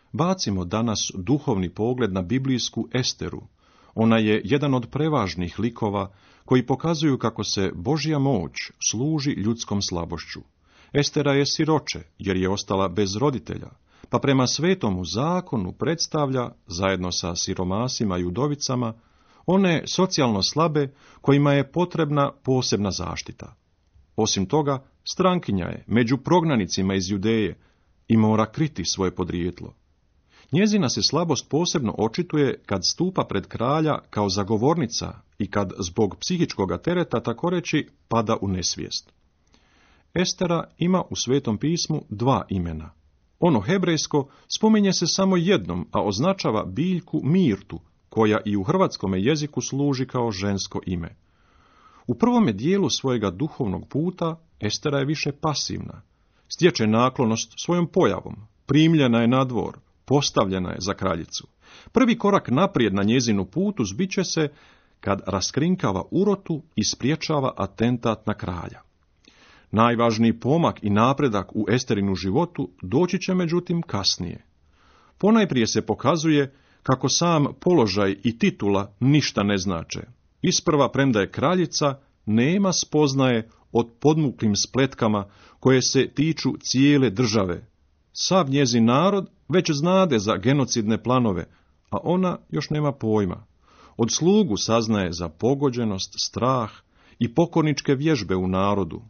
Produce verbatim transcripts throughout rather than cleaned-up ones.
Bacimo danas duhovni pogled na biblijsku Esteru. Ona je jedan od prevažnih likova koji pokazuju kako se Božja moć služi ljudskom slabošću. Estera je siroče, jer je ostala bez roditelja, pa prema svetomu zakonu predstavlja, zajedno sa siromasima i udovicama, one socijalno slabe kojima je potrebna posebna zaštita. Osim toga, strankinja je među prognanicima iz Judeje i mora kriti svoje podrijetlo. Njezina se slabost posebno očituje kad stupa pred kralja kao zagovornica i kad zbog psihičkoga tereta takoreći pada u nesvijest. Estera ima u Svetom pismu dva imena. Ono hebrejsko spominje se samo jednom, a označava biljku mirtu, koja i u hrvatskome jeziku služi kao žensko ime. U prvome dijelu svojega duhovnog puta Estera je više pasivna. Stječe naklonost svojom pojavom, primljena je na dvor, postavljena je za kraljicu. Prvi korak naprijed na njezinu putu zbiće se kad raskrinkava urotu i spriječava atentat na kralja. Najvažniji pomak i napredak u Esterinu životu doći će međutim kasnije. Ponajprije se pokazuje kako sam položaj i titula ništa ne znače. Isprva, premda je kraljica, nema spoznaje od podmuklim spletkama koje se tiču cijele države. Sav njezin narod već znade za genocidne planove, a ona još nema pojma. Od slugu saznaje za pogođenost, strah i pokorničke vježbe u narodu.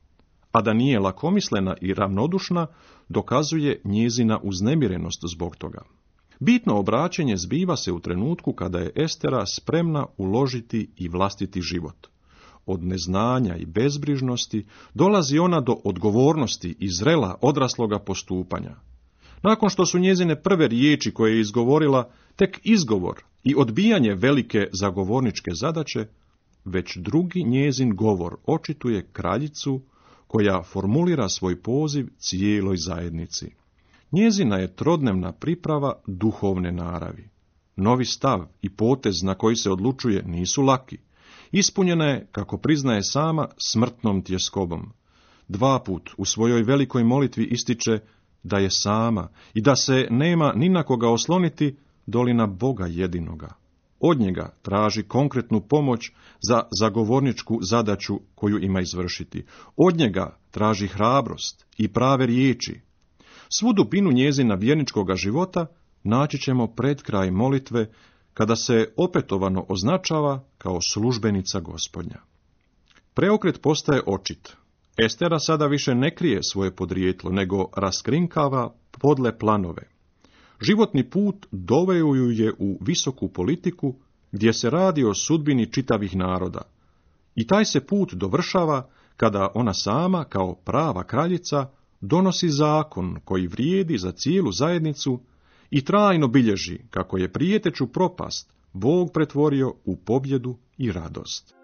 A da nije lakomislena i ravnodušna, dokazuje njezina uznemirenost zbog toga. Bitno obraćenje zbiva se u trenutku kada je Estera spremna uložiti i vlastiti život. Od neznanja i bezbrižnosti dolazi ona do odgovornosti i zrela odrasloga postupanja. Nakon što su njezine prve riječi koje je izgovorila tek izgovor i odbijanje velike zagovorničke zadaće, već drugi njezin govor očituje kraljicu koja formulira svoj poziv cijeloj zajednici. Njezina je trodnevna priprava duhovne naravi. Novi stav i potez na koji se odlučuje nisu laki. Ispunjena je, kako priznaje sama, smrtnom tjeskobom. Dva put u svojoj velikoj molitvi ističe da je sama i da se nema ni na koga osloniti doli na Boga jedinoga. Od njega traži konkretnu pomoć za zagovorničku zadaću koju ima izvršiti. Od njega traži hrabrost i prave riječi. Svu dubinu njezina vjerničkoga života naći ćemo pred kraj molitve, kada se opetovano označava kao službenica Gospodnja. Preokret postaje očit. Estera sada više ne krije svoje podrijetlo, nego raskrinkava podle planove. Životni put doveo ju je u visoku politiku, gdje se radi o sudbini čitavih naroda. I taj se put dovršava kada ona sama, kao prava kraljica, donosi zakon koji vrijedi za cijelu zajednicu i trajno bilježi kako je prijeteću propast Bog pretvorio u pobjedu i radost.